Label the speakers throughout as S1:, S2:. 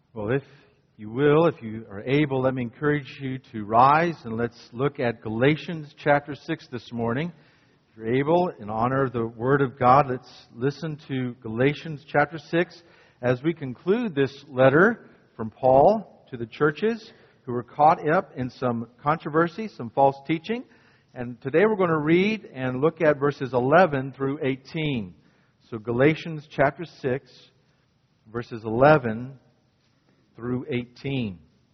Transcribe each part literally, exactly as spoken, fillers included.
S1: Well, if you will, if you are able, let me encourage you to rise and let's look at Galatians chapter six this morning. If you're able, in honor of the Word of God, let's listen to Galatians chapter six as we conclude this letter from Paul to the churches who were caught up in some controversy, some false teaching. And today we're going to read and look at verses eleven through eighteen. So Galatians chapter six, verses eleven through eighteen.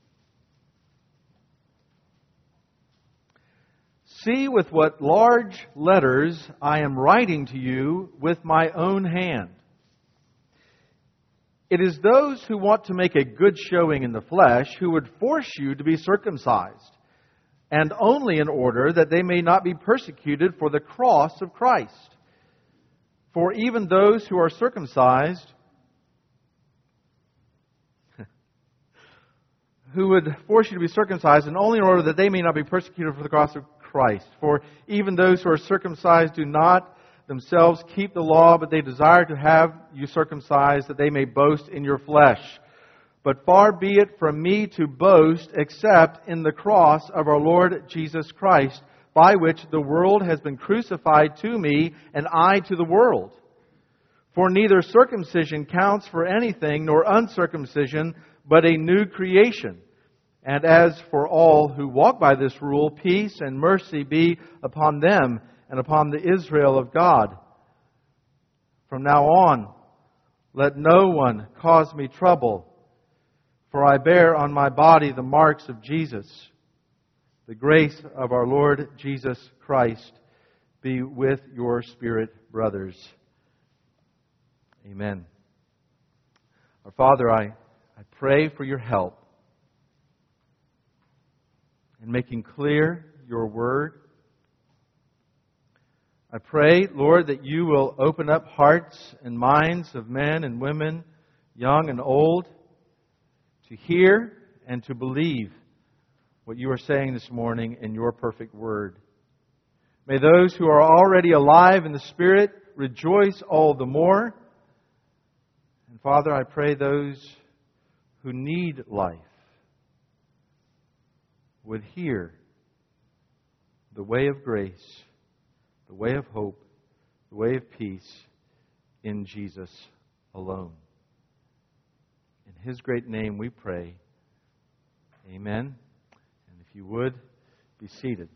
S1: See with what large letters I am writing to you with my own hand. It is those who want to make a good showing in the flesh who would force you to be circumcised, and only in order that they may not be persecuted for the cross of Christ. For even those who are circumcised, who would force you to be circumcised, and only in order that they may not be persecuted for the cross of Christ. For even those who are circumcised do not themselves keep the law, but they desire to have you circumcised, that they may boast in your flesh. But far be it from me to boast, except in the cross of our Lord Jesus Christ, by which the world has been crucified to me, and I to the world. For neither circumcision counts for anything, nor uncircumcision, but a new creation. And as for all who walk by this rule, peace and mercy be upon them and upon the Israel of God. From now on, let no one cause me trouble, for I bear on my body the marks of Jesus. The grace of our Lord Jesus Christ be with your spirit, brothers. Amen. Our Father, I, I pray for your help in making clear your word. I pray, Lord, that you will open up hearts and minds of men and women, young and old, to hear and to believe what you are saying this morning in your perfect word. May those who are already alive in the Spirit rejoice all the more. And Father, I pray those who need life would hear the way of grace, the way of hope, the way of peace in Jesus alone. In His great name we pray. Amen. And if you would, be seated.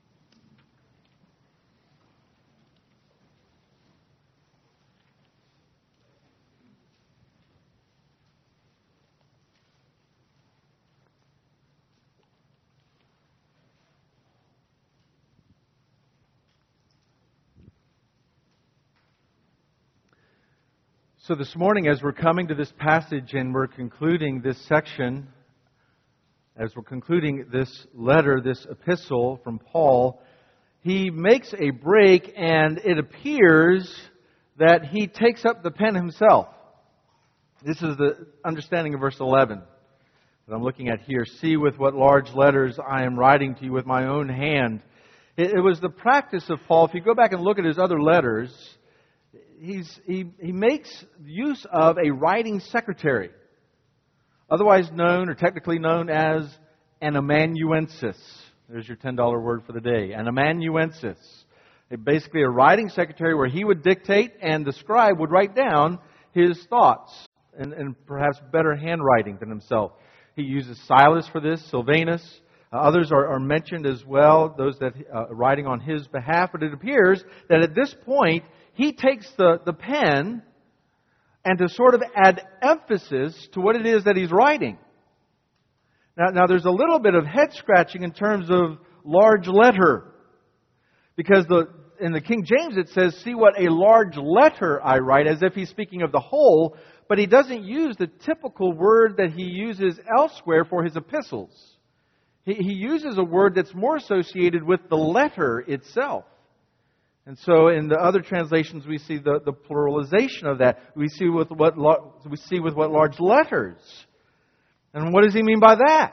S1: So this morning, as we're coming to this passage and we're concluding this section, as we're concluding this letter, this epistle from Paul, he makes a break and it appears that he takes up the pen himself. This is the understanding of verse eleven that I'm looking at here. See with what large letters I am writing to you with my own hand. It, it was the practice of Paul. If you go back and look at his other letters, He's, he, he makes use of a writing secretary, otherwise known or technically known as an amanuensis. There's your ten dollar word for the day, an amanuensis. Basically a writing secretary where he would dictate and the scribe would write down his thoughts and, and perhaps better handwriting than himself. He uses Silas for this, Silvanus. Uh, others are, are mentioned as well, those that uh, writing on his behalf. But it appears that at this point, he takes the, the pen and to sort of add emphasis to what it is that he's writing. Now, now there's a little bit of head scratching in terms of large letter. Because the in the King James it says, see what a large letter I write, as if he's speaking of the whole. But he doesn't use the typical word that he uses elsewhere for his epistles. He, he uses a word that's more associated with the letter itself. And so in the other translations we see the, the pluralization of that. We see with what we see with what large letters. And what does he mean by that?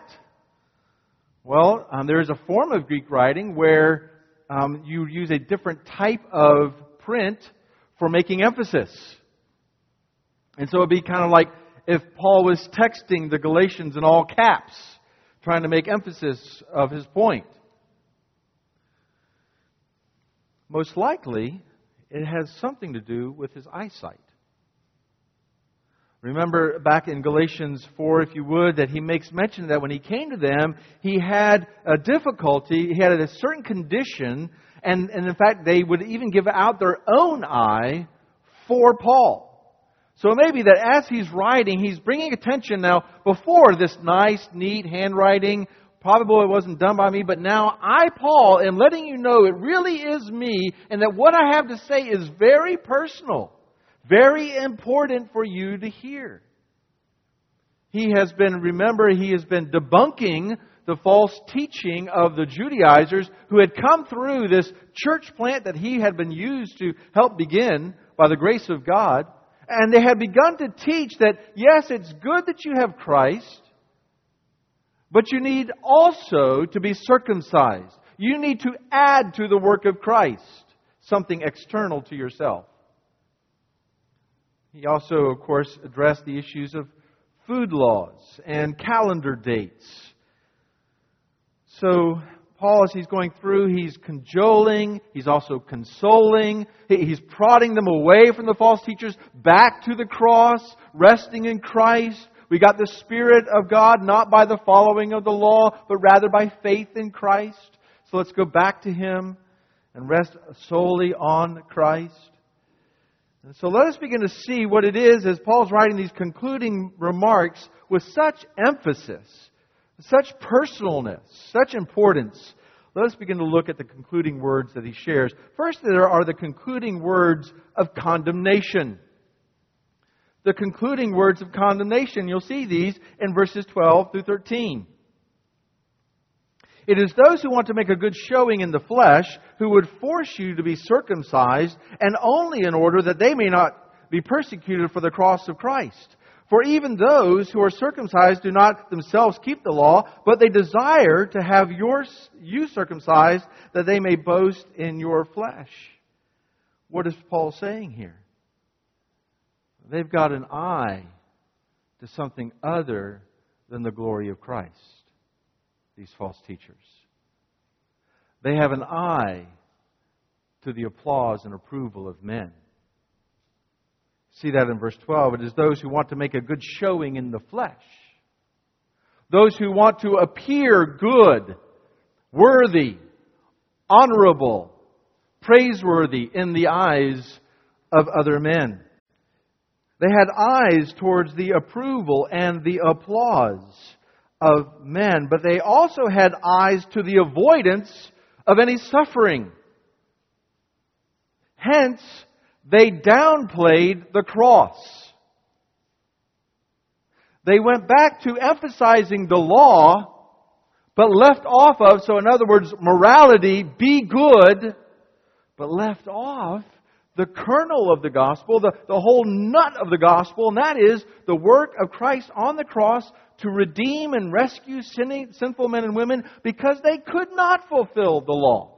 S1: Well, um, there is a form of Greek writing where um, you use a different type of print for making emphasis. And so it would be kind of like if Paul was texting the Galatians in all caps, trying to make emphasis of his point. Most likely, it has something to do with his eyesight. Remember back in Galatians four, if you would, that he makes mention that when he came to them, he had a difficulty, he had a certain condition, and, and in fact, they would even give out their own eye for Paul. So it may be that as he's writing, he's bringing attention now, before this nice, neat handwriting, probably it wasn't done by me, but now I, Paul, am letting you know it really is me, and that what I have to say is very personal. Very important for you to hear. He has been, remember, he has been debunking the false teaching of the Judaizers who had come through this church plant that he had been used to help begin by the grace of God. And they had begun to teach that, yes, it's good that you have Christ, but you need also to be circumcised. You need to add to the work of Christ something external to yourself. He also, of course, addressed the issues of food laws and calendar dates. So, Paul, as he's going through, he's cajoling, he's also consoling, he's prodding them away from the false teachers, back to the cross, resting in Christ. We got the Spirit of God, not by the following of the law, but rather by faith in Christ. So let's go back to Him and rest solely on Christ. And so let us begin to see what it is as Paul's writing these concluding remarks with such emphasis, such personalness, such importance. Let us begin to look at the concluding words that he shares. First, there are the concluding words of condemnation. The concluding words of condemnation. You'll see these in verses twelve through thirteen. It is those who want to make a good showing in the flesh who would force you to be circumcised, and only in order that they may not be persecuted for the cross of Christ. For even those who are circumcised do not themselves keep the law, but they desire to have your, you circumcised, that they may boast in your flesh. What is Paul saying here? They've got an eye to something other than the glory of Christ. These false teachers. They have an eye to the applause and approval of men. See that in verse twelve. It is those who want to make a good showing in the flesh. Those who want to appear good, worthy, honorable, praiseworthy in the eyes of other men. They had eyes towards the approval and the applause of men, but they also had eyes to the avoidance of any suffering. Hence, they downplayed the cross. They went back to emphasizing the law, but left off of, so in other words, morality, be good, but left off the kernel of the gospel, the, the whole nut of the gospel, and that is the work of Christ on the cross to redeem and rescue sinning, sinful men and women because they could not fulfill the law.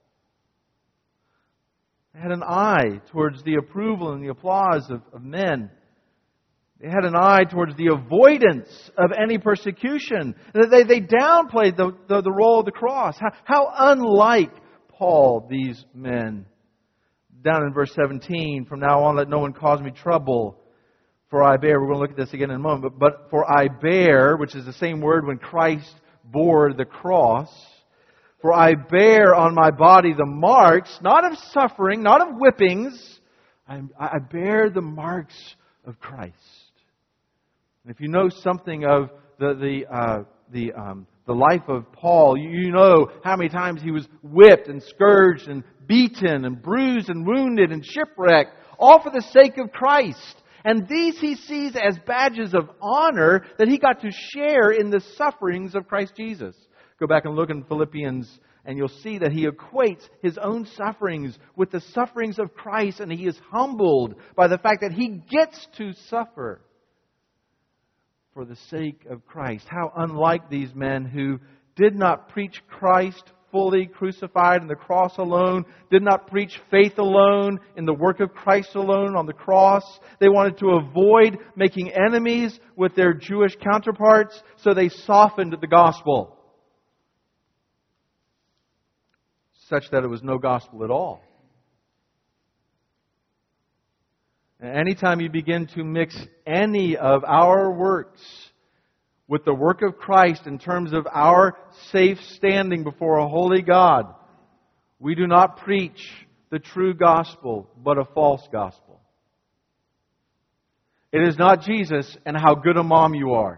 S1: They had an eye towards the approval and the applause of, of men. They had an eye towards the avoidance of any persecution. They, they downplayed the, the, the role of the cross. How, how unlike Paul these men. Down in verse seventeen, from now on let no one cause me trouble, for I bear, we're going to look at this again in a moment, but, but for I bear, which is the same word when Christ bore the cross, for I bear on my body the marks, not of suffering, not of whippings, I, I bear the marks of Christ. And if you know something of the the uh, the um, the life of Paul, you, you know how many times he was whipped and scourged and beaten and bruised and wounded and shipwrecked, all for the sake of Christ. And these he sees as badges of honor that he got to share in the sufferings of Christ Jesus. Go back and look in Philippians and you'll see that he equates his own sufferings with the sufferings of Christ, and he is humbled by the fact that he gets to suffer for the sake of Christ. How unlike these men who did not preach Christ fully crucified on the cross alone, did not preach faith alone in the work of Christ alone on the cross. They wanted to avoid making enemies with their Jewish counterparts, so they softened the gospel, such that it was no gospel at all. And anytime you begin to mix any of our works with the work of Christ in terms of our safe standing before a holy God, we do not preach the true gospel, but a false gospel. It is not Jesus and how good a mom you are.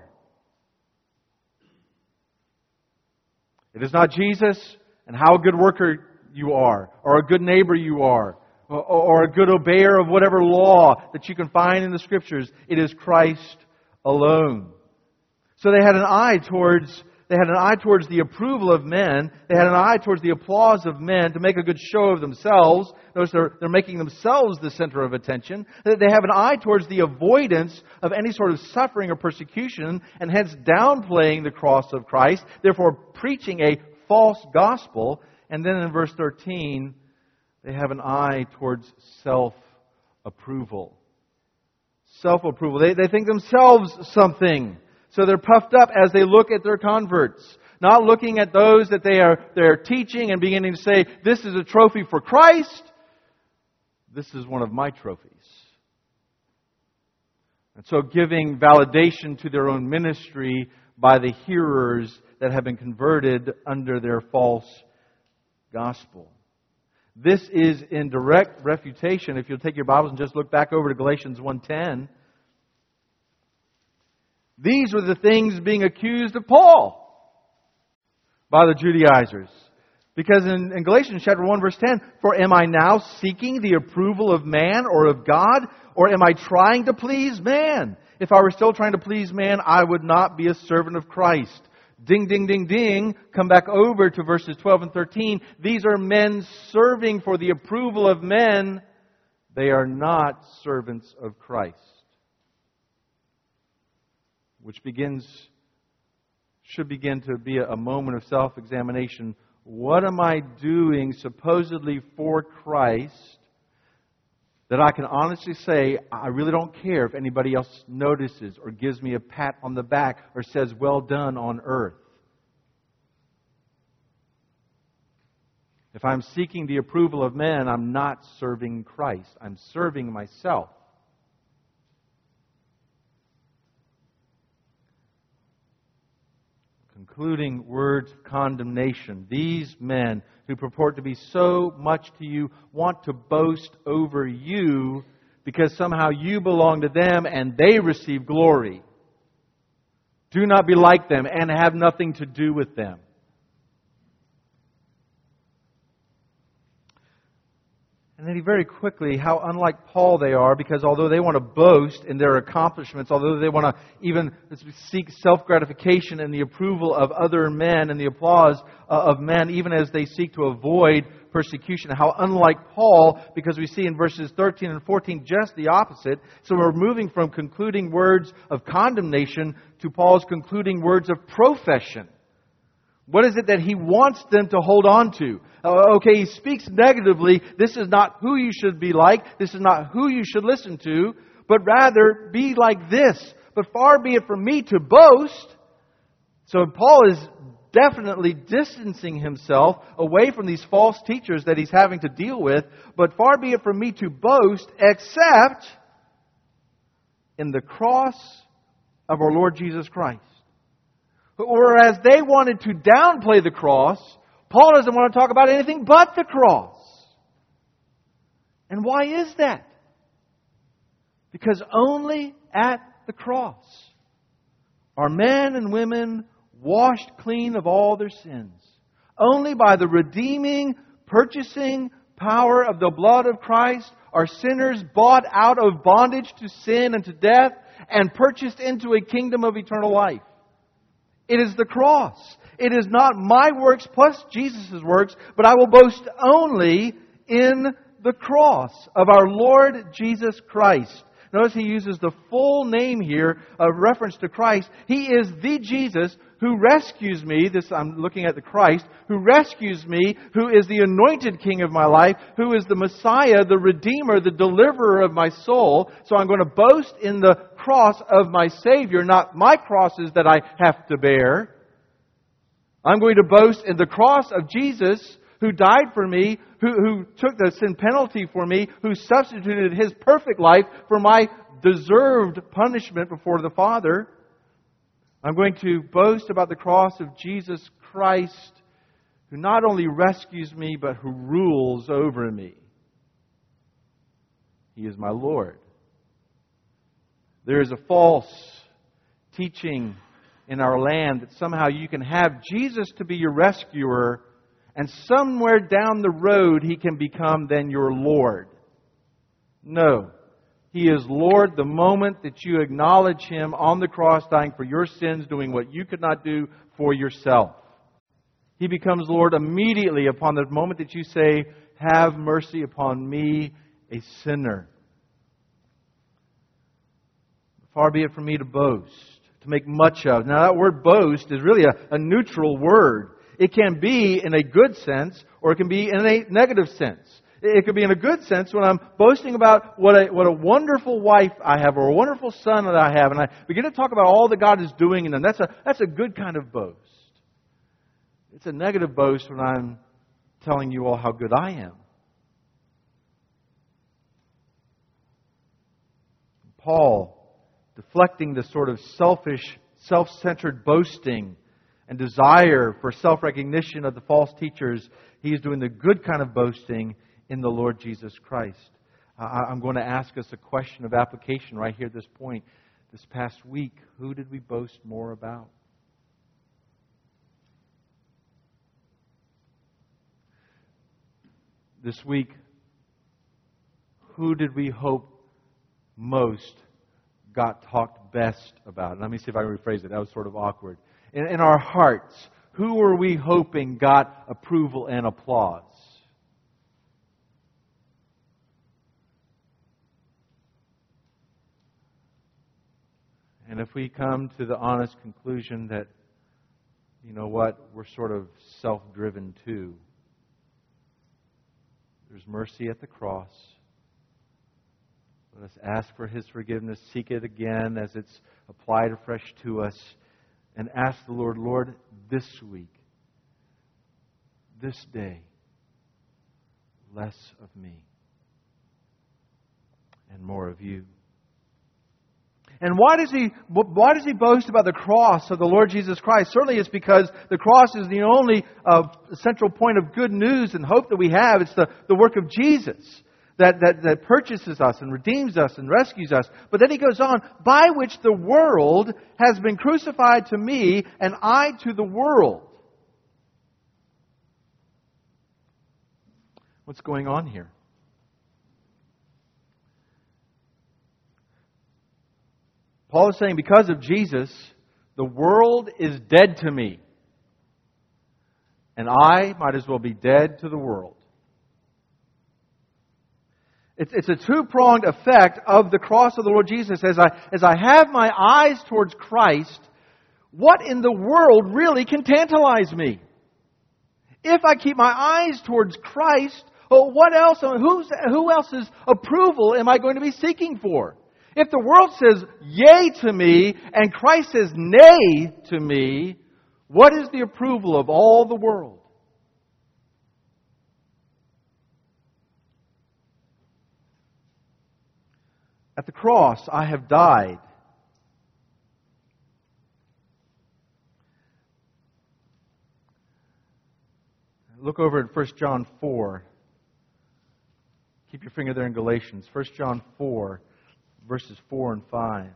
S1: It is not Jesus and how a good worker you are, or a good neighbor you are, or, or a good obeyer of whatever law that you can find in the Scriptures. It is Christ alone. So they had an eye towards they had an eye towards the approval of men. They had an eye towards the applause of men to make a good show of themselves. Notice they're, they're making themselves the center of attention. They have an eye towards the avoidance of any sort of suffering or persecution, and hence downplaying the cross of Christ, therefore preaching a false gospel. And then in verse thirteen, they have an eye towards self-approval. Self-approval. They, they think themselves something. So they're puffed up as they look at their converts. Not looking at those that they are they're teaching and beginning to say, this is a trophy for Christ. This is one of my trophies. And so giving validation to their own ministry by the hearers that have been converted under their false gospel. This is in direct refutation. If you'll take your Bibles and just look back over to Galatians one ten. These were the things being accused of Paul by the Judaizers. Because in, in Galatians chapter one verse ten, for am I now seeking the approval of man or of God? Or am I trying to please man? If I were still trying to please man, I would not be a servant of Christ. Ding, ding, ding, ding. Come back over to verses twelve and thirteen. These are men serving for the approval of men. They are not servants of Christ. Which begins, should begin to be a moment of self-examination. What am I doing supposedly for Christ that I can honestly say, I really don't care if anybody else notices or gives me a pat on the back or says, well done on earth? If I'm seeking the approval of men, I'm not serving Christ. I'm serving myself. Concluding words of condemnation. These men who purport to be so much to you want to boast over you because somehow you belong to them and they receive glory. Do not be like them and have nothing to do with them. And then he very quickly, how unlike Paul they are, because although they want to boast in their accomplishments, although they want to even seek self-gratification and the approval of other men and the applause of men, even as they seek to avoid persecution, how unlike Paul, because we see in verses thirteen and fourteen just the opposite. So we're moving from concluding words of condemnation to Paul's concluding words of profession. What is it that he wants them to hold on to? Uh, okay, he speaks negatively. This is not who you should be like. This is not who you should listen to. But rather, be like this. But far be it from me to boast. So Paul is definitely distancing himself away from these false teachers that he's having to deal with. But far be it from me to boast, except in the cross of our Lord Jesus Christ. Whereas they wanted to downplay the cross, Paul doesn't want to talk about anything but the cross. And why is that? Because only at the cross are men and women washed clean of all their sins. Only by the redeeming, purchasing power of the blood of Christ are sinners bought out of bondage to sin and to death and purchased into a kingdom of eternal life. It is the cross. It is not my works plus Jesus' works, but I will boast only in the cross of our Lord Jesus Christ. Notice he uses the full name here, a reference to Christ. He is the Jesus who rescues me. This, I'm looking at the Christ, who rescues me, who is the anointed King of my life, who is the Messiah, the Redeemer, the deliverer of my soul. So I'm going to boast in the cross of my Savior, not my crosses that I have to bear. I'm going to boast in the cross of Jesus, who died for me, who, who took the sin penalty for me, who substituted His perfect life for my deserved punishment before the Father. I'm going to boast about the cross of Jesus Christ, who not only rescues me, but who rules over me. He is my Lord. There is a false teaching in our land that somehow you can have Jesus to be your rescuer, and somewhere down the road He can become then your Lord. No. He is Lord the moment that you acknowledge Him on the cross, dying for your sins, doing what you could not do for yourself. He becomes Lord immediately upon the moment that you say, "Have mercy upon me, a sinner." Far be it from me to boast, to make much of. Now that word boast is really a, a neutral word. It can be in a good sense, or it can be in a negative sense. It could be in a good sense when I'm boasting about what a, what a wonderful wife I have, or a wonderful son that I have, and I begin to talk about all that God is doing in them. That's a, that's a good kind of boast. It's a negative boast when I'm telling you all how good I am. Paul, deflecting the sort of selfish, self-centered boasting and desire for self-recognition of the false teachers, he's doing the good kind of boasting in the Lord Jesus Christ. Uh, I'm going to ask us a question of application right here at this point. This past week, who did we boast more about? This week, who did we hope most got talked best about? Let me see if I can rephrase it. That was sort of awkward. In, in our hearts, who were we hoping got approval and applause? And if we come to the honest conclusion that, you know what, we're sort of self-driven too. There's mercy at the cross. Let us ask for His forgiveness, seek it again as it's applied afresh to us, and ask the Lord, Lord, this week, this day, less of me and more of You. And why does he why does he boast about the cross of the Lord Jesus Christ? Certainly it's because the cross is the only uh, central point of good news and hope that we have. It's the, the work of Jesus that, that, that purchases us and redeems us and rescues us. But then he goes on, by which the world has been crucified to me and I to the world. What's going on here? Paul is saying, because of Jesus, the world is dead to me. And I might as well be dead to the world. It's, it's a two-pronged effect of the cross of the Lord Jesus. As I, as I have my eyes towards Christ, what in the world really can tantalize me? If I keep my eyes towards Christ, well, what else, who's, who else's approval am I going to be seeking for? If the world says yea to me and Christ says nay to me, what is the approval of all the world? At the cross, I have died. Look over at First John four. Keep your finger there in Galatians. First John four. Verses four and five.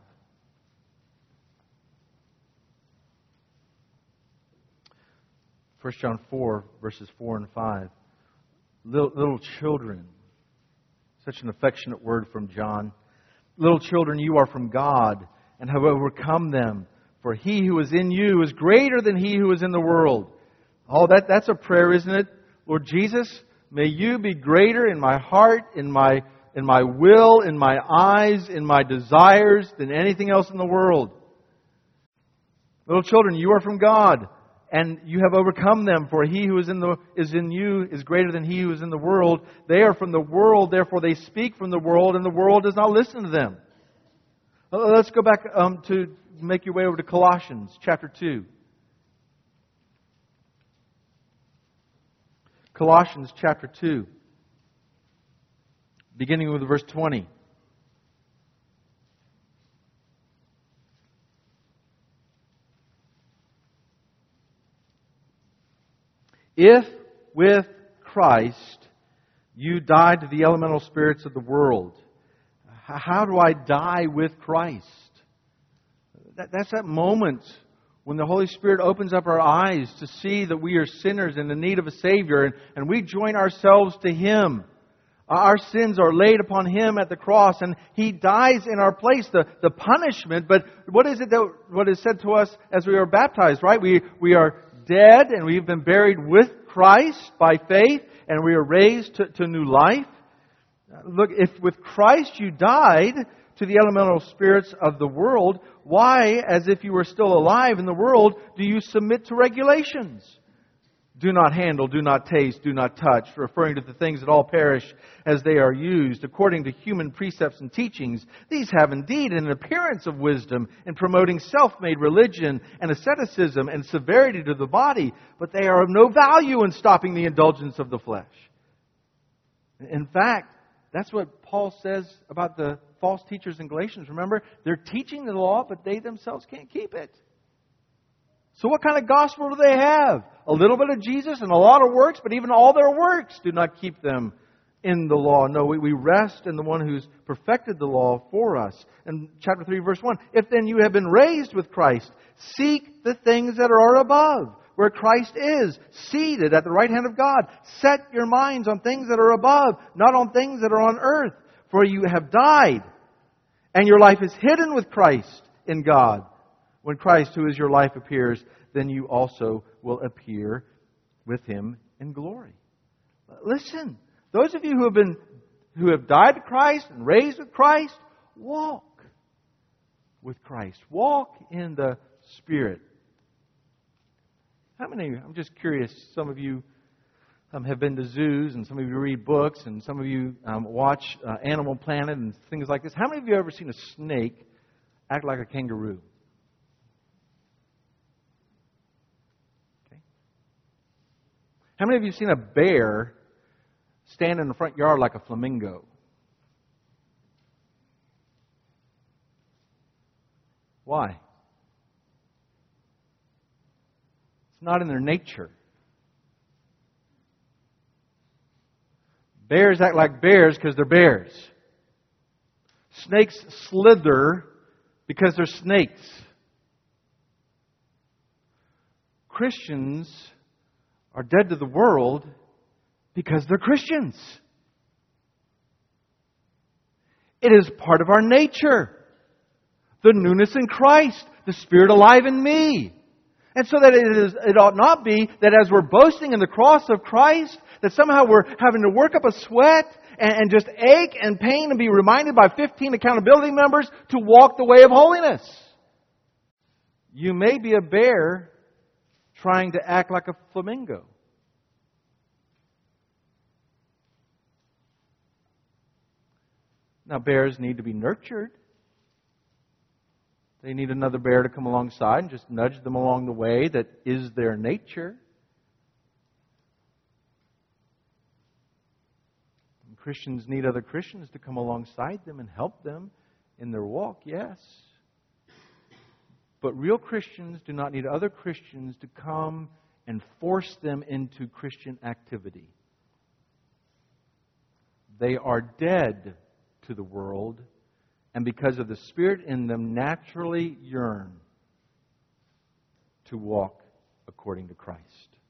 S1: First John four, verses four and five. Little, little children. Such an affectionate word from John. Little children, you are from God and have overcome them. For He who is in you is greater than he who is in the world. Oh, that, that's a prayer, isn't it? Lord Jesus, may You be greater in my heart, in my in my will, in my eyes, in my desires than anything else in the world. Little children, you are from God, and you have overcome them, for he who is in the is in you is greater than he who is in the world. They are from the world, therefore they speak from the world, and the world does not listen to them. Let's go back um, to make your way over to Colossians chapter two. Colossians chapter two, beginning with verse twenty. If with Christ you died to the elemental spirits of the world. How do I die with Christ? That, that's that moment when the Holy Spirit opens up our eyes to see that we are sinners and in need of a Savior, and, and we join ourselves to Him. Our sins are laid upon Him at the cross, and He dies in our place, the, the punishment. But what is it that what is said to us as we are baptized, right? We, we are dead, and we've been buried with Christ by faith, and we are raised to, to new life. Look, if with Christ you died to the elemental spirits of the world, why, as if you were still alive in the world, do you submit to regulations? Do not handle, do not taste, do not touch, referring to the things that all perish as they are used, according to human precepts and teachings. These have indeed an appearance of wisdom in promoting self-made religion and asceticism and severity to the body, but they are of no value in stopping the indulgence of the flesh. In fact, that's what Paul says about the false teachers in Galatians. Remember, they're teaching the law, but they themselves can't keep it. So what kind of gospel do they have? A little bit of Jesus and a lot of works, but even all their works do not keep them in the law. No, we, we rest in the one who's perfected the law for us. In chapter three, verse one, if then you have been raised with Christ, seek the things that are above, where Christ is, seated at the right hand of God. Set your minds on things that are above, not on things that are on earth. For you have died, and your life is hidden with Christ in God. When Christ, who is your life, appears, then you also will appear with Him in glory. Listen, those of you who have been, who have died to Christ and raised with Christ, walk with Christ. Walk in the Spirit. How many, I'm just curious, some of you um, have been to zoos, and some of you read books, and some of you um, watch uh, Animal Planet and things like this. How many of you have ever seen a snake act like a kangaroo? How many of you have seen a bear stand in the front yard like a flamingo? Why? It's not in their nature. Bears act like bears because they're bears. Snakes slither because they're snakes. Christians are dead to the world because they're Christians. It is part of our nature. The newness in Christ, the Spirit alive in me. And so that it is, it ought not be that as we're boasting in the cross of Christ, that somehow we're having to work up a sweat and, and just ache and pain and be reminded by fifteen accountability members to walk the way of holiness. You may be a bear trying to act like a flamingo. Now, bears need to be nurtured. They need another bear to come alongside and just nudge them along the way that is their nature. And Christians need other Christians to come alongside them and help them in their walk, yes. But real Christians do not need other Christians to come and force them into Christian activity. They are dead to the world, and because of the Spirit in them, naturally yearn to walk according to Christ.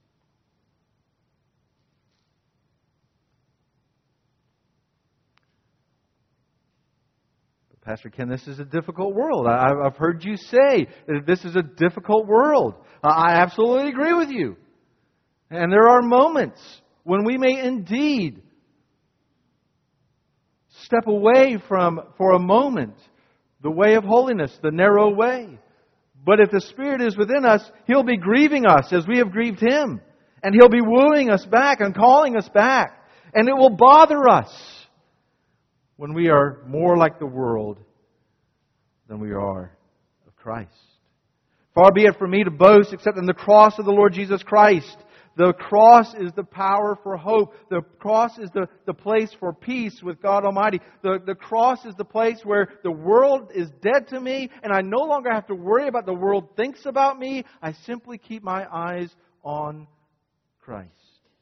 S1: But Pastor Ken, this is a difficult world. I've heard you say that this is a difficult world. I absolutely agree with you. And there are moments when we may indeed step away from, for a moment, the way of holiness, the narrow way. But if the Spirit is within us, He'll be grieving us as we have grieved Him. And He'll be wooing us back and calling us back. And it will bother us when we are more like the world than we are of Christ. Far be it from me to boast except in the cross of the Lord Jesus Christ. The cross is the power for hope. The cross is the, the place for peace with God Almighty. The, the cross is the place where the world is dead to me and I no longer have to worry about the world thinks about me. I simply keep my eyes on Christ.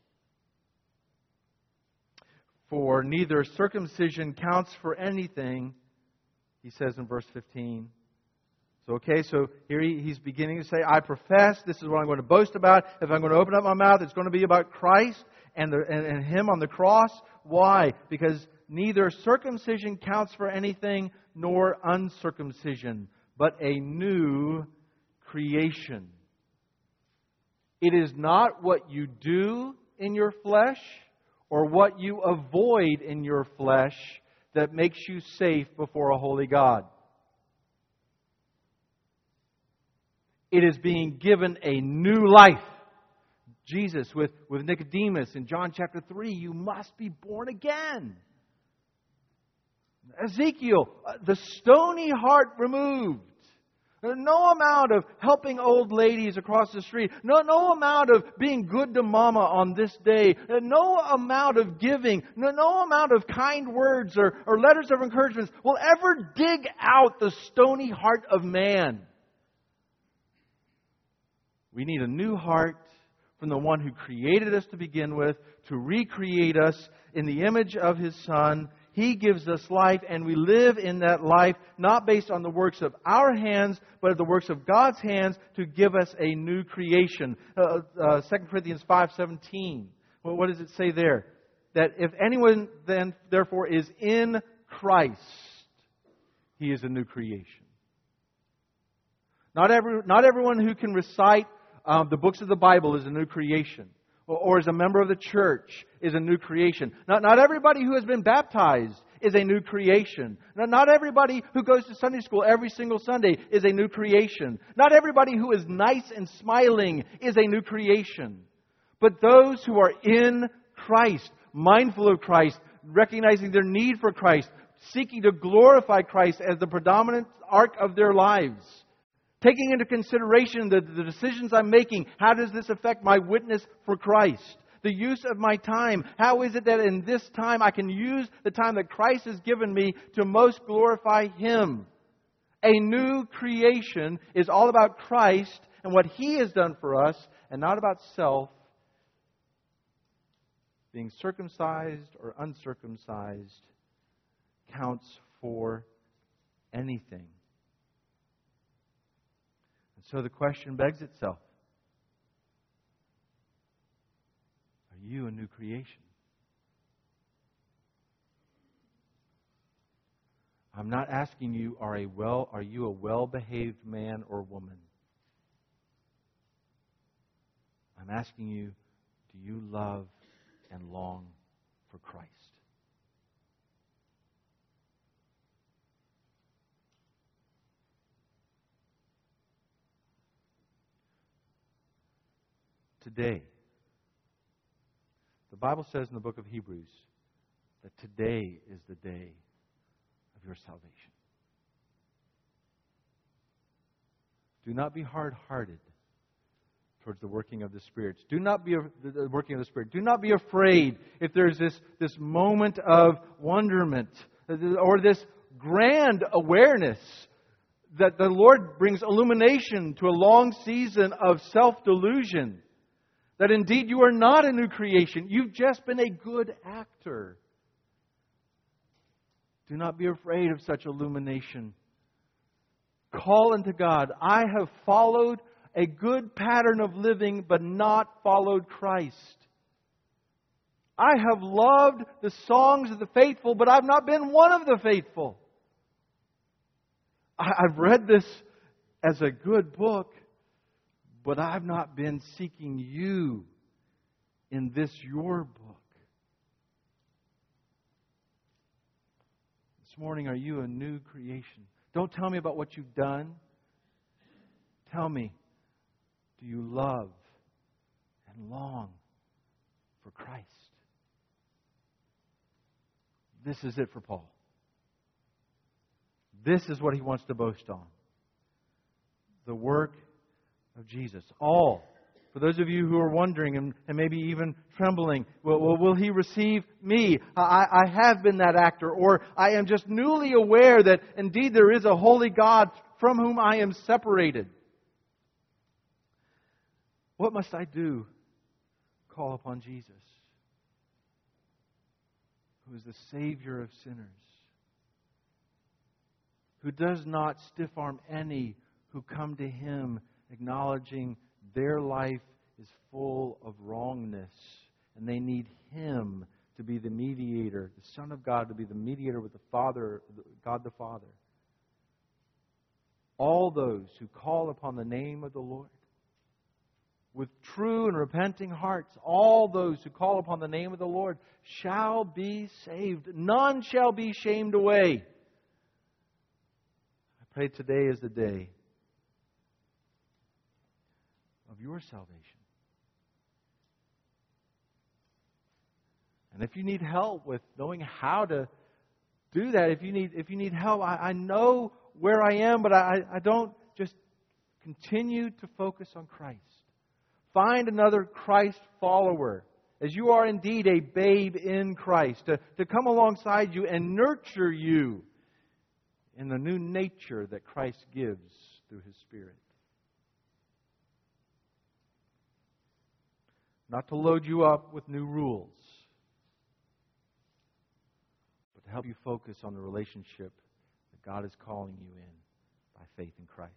S1: For neither circumcision counts for anything, he says in verse fifteen. So, okay, so here he, he's beginning to say, I profess, this is what I'm going to boast about. If I'm going to open up my mouth, it's going to be about Christ and, the, and, and Him on the cross. Why? Because neither circumcision counts for anything, nor uncircumcision, but a new creation. It is not what you do in your flesh or what you avoid in your flesh that makes you safe before a holy God. It is being given a new life. Jesus with, with Nicodemus in John chapter three, you must be born again. Ezekiel, the stony heart removed. No amount of helping old ladies across the street. No, no amount of being good to mama on this day. No amount of giving. No, no amount of kind words or, or letters of encouragement will ever dig out the stony heart of man. We need a new heart from the one who created us to begin with, to recreate us in the image of His Son. He gives us life, and we live in that life, not based on the works of our hands, but the works of God's hands to give us a new creation. Uh, uh, Second Corinthians five seventeen. Well, what does it say there? That if anyone then, therefore, is in Christ, he is a new creation. Not every, not everyone who can recite Um, the books of the Bible is a new creation. Or, or is a member of the church is a new creation. Not, not everybody who has been baptized is a new creation. Not, not everybody who goes to Sunday school every single Sunday is a new creation. Not everybody who is nice and smiling is a new creation. But those who are in Christ, mindful of Christ, recognizing their need for Christ, seeking to glorify Christ as the predominant arc of their lives, taking into consideration the, the decisions I'm making, how does this affect my witness for Christ? The use of my time, how is it that in this time I can use the time that Christ has given me to most glorify Him? A new creation is all about Christ and what He has done for us, and not about self, being circumcised or uncircumcised counts for anything. So the question begs itself. Are you a new creation? I'm not asking you, are, a well, are you a well-behaved man or woman? I'm asking you, do you love and long for Christ? Today, the Bible says in the book of Hebrews that today is the day of your salvation. Do not be hard-hearted towards the working of the Spirit. Do not be the working of the Spirit. Do not be afraid if there's this, this moment of wonderment or this grand awareness that the Lord brings illumination to a long season of self-delusion. That indeed you are not a new creation. You've just been a good actor. Do not be afraid of such illumination. Call unto God. I have followed a good pattern of living, but not followed Christ. I have loved the songs of the faithful, but I've not been one of the faithful. I've read this as a good book, but I've not been seeking you in this your book. This morning, are you a new creation? Don't tell me about what you've done. Tell me, do you love and long for Christ? This is it for Paul. This is what he wants to boast on. The work of Jesus. All. For those of you who are wondering and, and maybe even trembling, well, well, will he receive me? I, I have been that actor. Or I am just newly aware that indeed there is a holy God from whom I am separated. What must I do? Call upon Jesus, who is the Savior of sinners, who does not stiff-arm any who come to Him acknowledging their life is full of wrongness and they need Him to be the mediator, the Son of God to be the mediator with the Father, God the Father. All those who call upon the name of the Lord with true and repenting hearts, all those who call upon the name of the Lord shall be saved. None shall be shamed away. I pray today is the day of your salvation. And if you need help with knowing how to do that, if you need if you need help, I, I know where I am, but I, I don't just continue to focus on Christ. Find another Christ follower, as you are indeed a babe in Christ, to, to come alongside you and nurture you in the new nature that Christ gives through His Spirit. Not to load you up with new rules, but to help you focus on the relationship that God is calling you in by faith in Christ.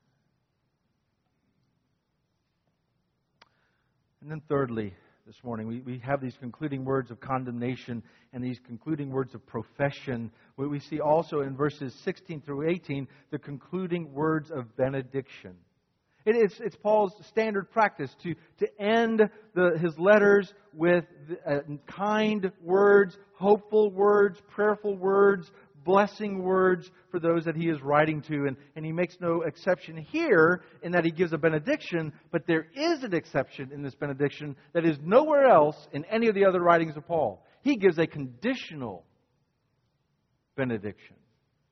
S1: And then thirdly, this morning, we, we have these concluding words of condemnation and these concluding words of profession. We, we see also in verses sixteen through eighteen the concluding words of benediction. It, it's, it's Paul's standard practice to, to end the, his letters with uh, kind words, hopeful words, prayerful words, blessing words for those that he is writing to. And, and he makes no exception here in that he gives a benediction, but there is an exception in this benediction that is nowhere else in any of the other writings of Paul. He gives a conditional benediction.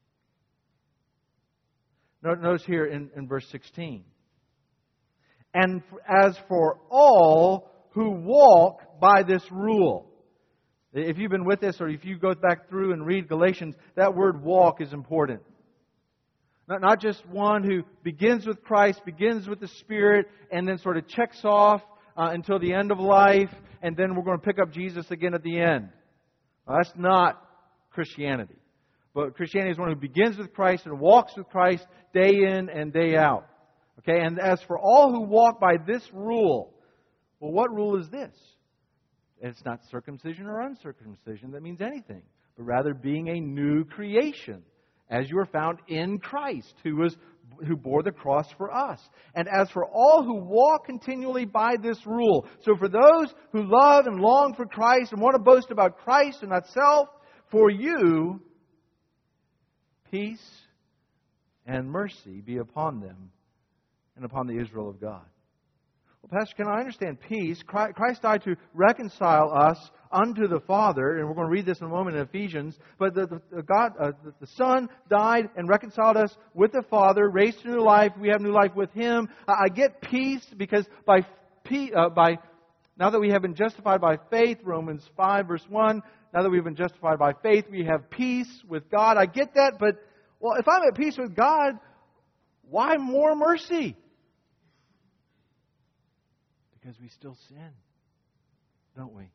S1: Notice here in, in verse sixteen. And as for all who walk by this rule. If you've been with us or if you go back through and read Galatians, that word walk is important. Not, not just one who begins with Christ, begins with the Spirit, and then sort of checks off uh, until the end of life, and then we're going to pick up Jesus again at the end. Well, that's not Christianity. But Christianity is one who begins with Christ and walks with Christ day in and day out. Okay, and as for all who walk by this rule, well, what rule is this? It's not circumcision or uncircumcision that means anything, but rather being a new creation, as you are found in Christ, who was who bore the cross for us. And as for all who walk continually by this rule, so for those who love and long for Christ and want to boast about Christ and not self, for you, peace and mercy be upon them and upon the Israel of God. Well, Pastor, can I understand peace? Christ died to reconcile us unto the Father, and we're going to read this in a moment in Ephesians. But the, the, the God, uh, the, the Son died and reconciled us with the Father, raised to new life. We have new life with Him. Uh, I get peace because by uh, by now that we have been justified by faith, Romans five verse one. Now that we've been justified by faith, we have peace with God. I get that, but well, if I'm at peace with God, why more mercy? Because we still sin, don't we? And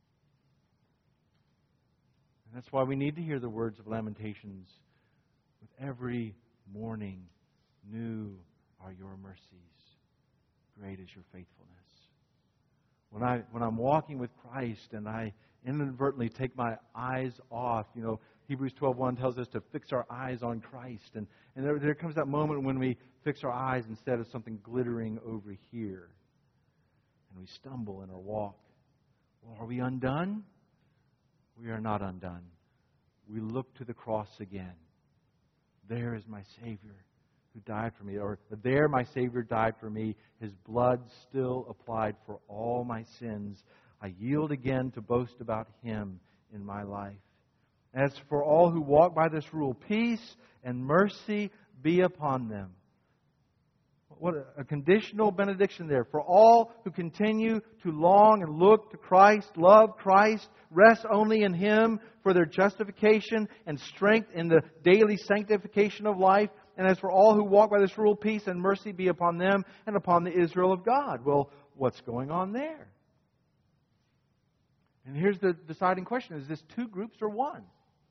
S1: that's why we need to hear the words of Lamentations. With every morning, new are your mercies. Great is your faithfulness. When, I, when I'm walking with Christ and I inadvertently take my eyes off, you know, Hebrews twelve one tells us to fix our eyes on Christ. And, and there, there comes that moment when we fix our eyes instead of something glittering over here. And we stumble in our walk. Well, are we undone? We are not undone. we look to the cross again. There is my Savior who died for me. Or there my Savior died for me. His blood still applied for all my sins. I yield again to boast about Him in my life. As for all who walk by this rule, peace and mercy be upon them. What a conditional benediction there. For all who continue to long and look to Christ, love Christ, rest only in Him for their justification and strength in the daily sanctification of life. And as for all who walk by this rule, peace and mercy be upon them and upon the Israel of God. Well, what's going on there? And here's the deciding question. Is this two groups or one?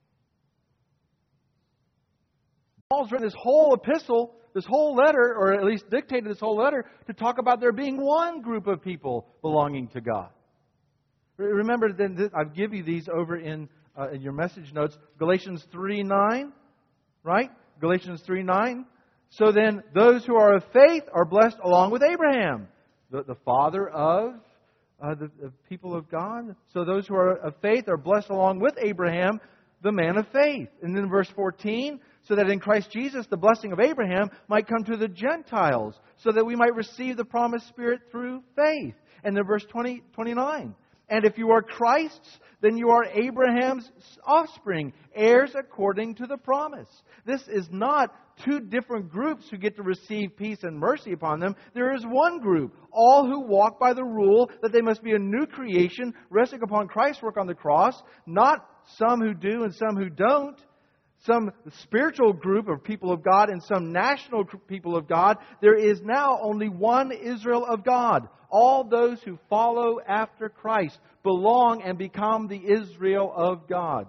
S1: Paul's written this whole epistle, this whole letter, or at least dictated this whole letter, to talk about there being one group of people belonging to God. Remember, then I'll give you these over in, uh, in your message notes. Galatians three nine, right? Galatians three nine. So then, those who are of faith are blessed along with Abraham, the, the father of uh, the, the people of God. So those who are of faith are blessed along with Abraham, the man of faith. And then verse fourteen, so that in Christ Jesus the blessing of Abraham might come to the Gentiles, so that we might receive the promised Spirit through faith. And then verse twenty, twenty-nine, and if you are Christ's, then you are Abraham's offspring, heirs according to the promise. This is not two different groups who get to receive peace and mercy upon them. There is one group, all who walk by the rule that they must be a new creation, resting upon Christ's work on the cross, not some who do and some who don't. Some spiritual group of people of God and some national people of God. There is now only one Israel of God. All those who follow after Christ belong and become the Israel of God.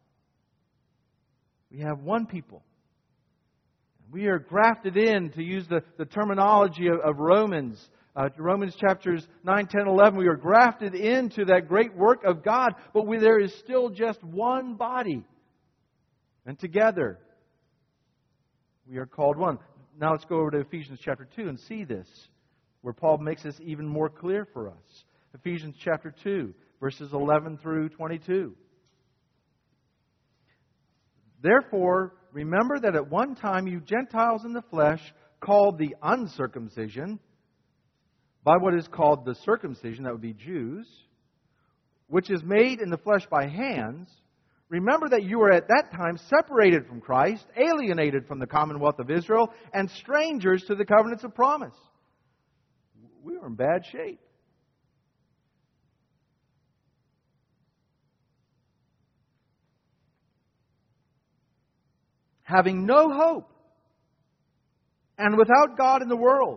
S1: We have one people. We are grafted in, to use the, the terminology of, of Romans, uh, Romans chapters nine, ten, eleven. We are grafted into that great work of God, but we, there is still just one body. And together, we are called one. Now let's go over to Ephesians chapter two and see this, where Paul makes this even more clear for us. Ephesians chapter two, verses eleven through twenty-two. Therefore, remember that at one time you Gentiles in the flesh, called the uncircumcision, by what is called the circumcision, that would be Jews, which is made in the flesh by hands. Remember that you were at that time separated from Christ, alienated from the commonwealth of Israel, and strangers to the covenants of promise. We were in bad shape. Having no hope, and without God in the world.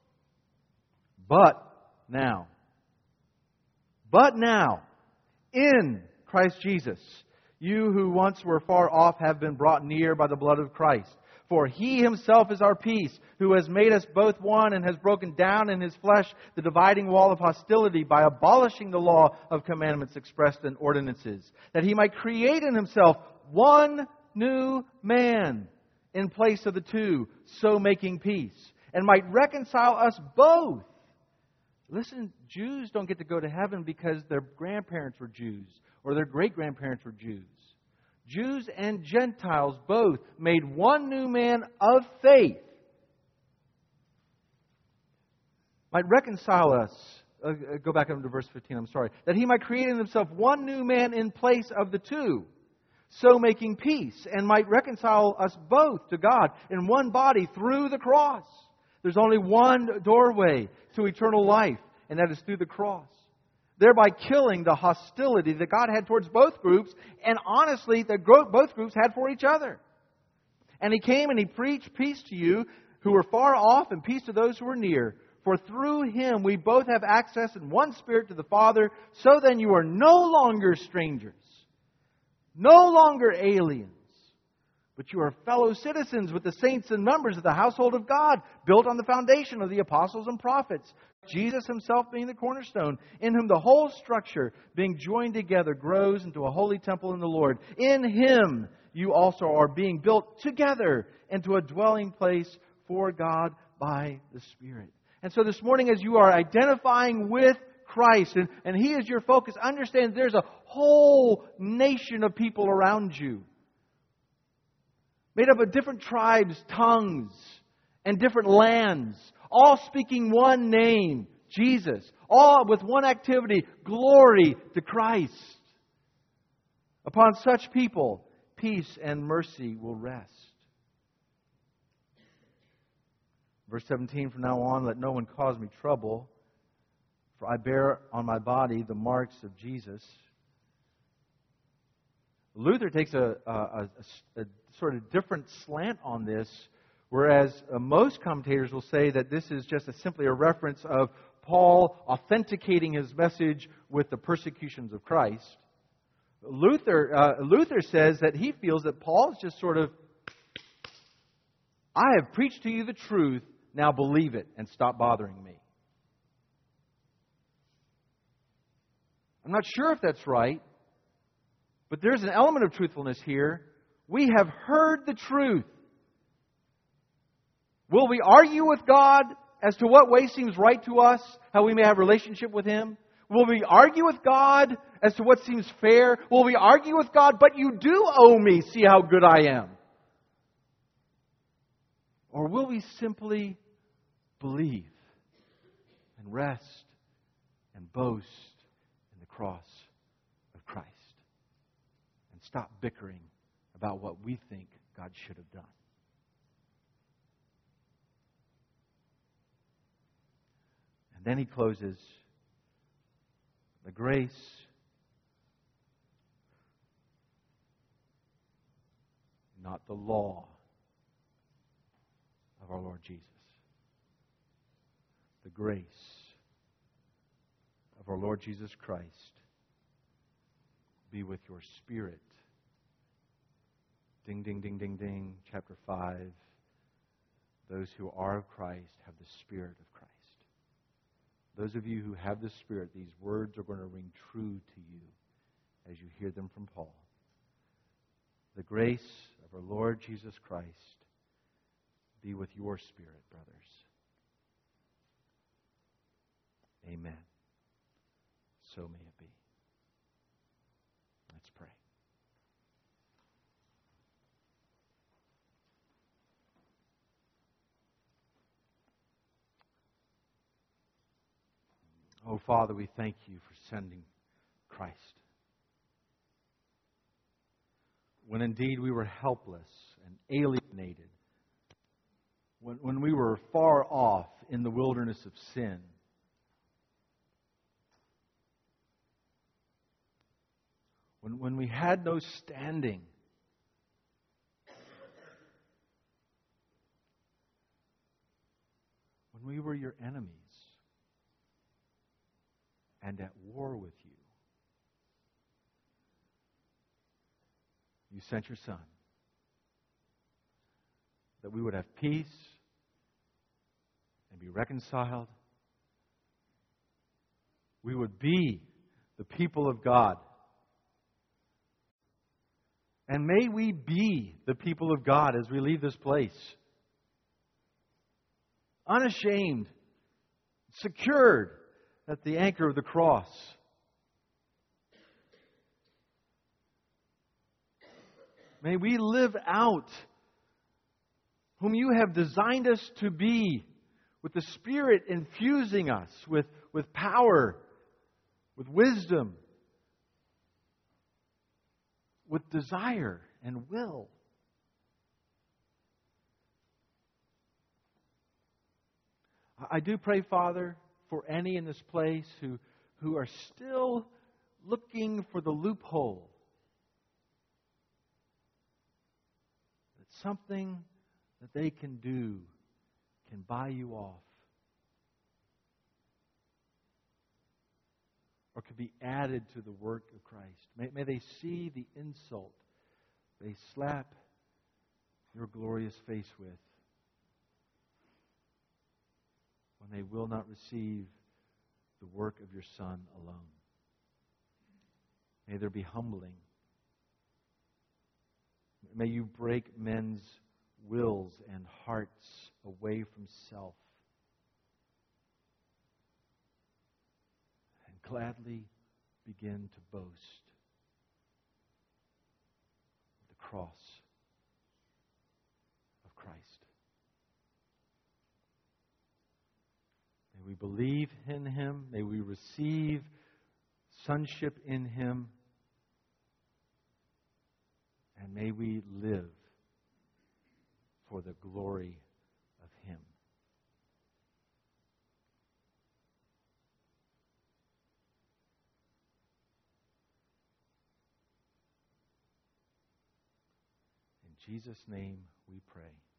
S1: But now, but now, in Christ Jesus, you who once were far off have been brought near by the blood of Christ. For He Himself is our peace, who has made us both one and has broken down in His flesh the dividing wall of hostility by abolishing the law of commandments expressed in ordinances, that He might create in Himself one new man in place of the two, so making peace, and might reconcile us both. Listen, Jews don't get to go to heaven because their grandparents were Jews or their great-grandparents were Jews. Jews and Gentiles both made one new man of faith. Might reconcile us. Uh, go back up to verse fifteen, I'm sorry. That He might create in Himself one new man in place of the two, so making peace, and might reconcile us both to God in one body through the cross. There's only one doorway to eternal life, and that is through the cross. Thereby killing the hostility that God had towards both groups, and honestly, that both groups had for each other. And He came and He preached peace to you who were far off, and peace to those who were near. For through Him we both have access in one Spirit to the Father. So then you are no longer strangers, no longer aliens, but you are fellow citizens with the saints and members of the household of God, built on the foundation of the apostles and prophets, Jesus Himself being the cornerstone, in whom the whole structure, being joined together, grows into a holy temple in the Lord. In Him you also are being built together into a dwelling place for God by the Spirit. And so this morning, as you are identifying with Christ, and, and He is your focus, understand there's a whole nation of people around you. made up of different tribes, tongues, and different lands, all speaking one name, Jesus, all with one activity, glory to Christ. Upon such people, peace and mercy will rest. Verse seventeen, from now on, let no one cause me trouble, for I bear on my body the marks of Jesus. Luther takes a, a, a, a sort of different slant on this, whereas uh, most commentators will say that this is just a, simply a reference of Paul authenticating his message with the persecutions of Christ. Luther, uh, Luther says that he feels that Paul is just sort of, I have preached to you the truth, now believe it and stop bothering me. I'm not sure if that's right, but there's an element of truthfulness here. We have heard the truth. Will we argue with God as to what way seems right to us, how we may have a relationship with Him? Will we argue with God as to what seems fair? Will we argue with God, but you do owe me, see how good I am? Or will we simply believe and rest and boast in the cross of Christ and stop bickering about what we think God should have done? And then he closes, the grace not the law of our Lord Jesus. The grace of our Lord Jesus Christ be with your spirit. Ding, ding, ding, ding, ding. Chapter five. Those who are of Christ have the Spirit of Christ. Those of you who have the Spirit, these words are going to ring true to you as you hear them from Paul. The grace of our Lord Jesus Christ be with your spirit, brothers. Amen. So may it be. Let's pray. Oh, Father, we thank you for sending Christ. When indeed we were helpless and alienated, when, when we were far off in the wilderness of sin, when, when we had no standing, when we were your enemies and at war with you, you sent your Son, that we would have peace and be reconciled. We would be the people of God. And may we be the people of God as we leave this place. Unashamed, secured at the anchor of the cross. May we live out whom you have designed us to be, with the Spirit infusing us with, with power, with wisdom, with desire and will. I do pray, Father, for any in this place who, who are still looking for the loophole. Something that they can do can buy you off, or can be added to the work of Christ. May, may they see the insult they slap your glorious face with when they will not receive the work of your Son alone. May there be humbling. May you break men's wills and hearts away from self and gladly begin to boast of the cross we believe in Him. May we receive sonship in Him. And may we live for the glory of Him. In Jesus' name we pray.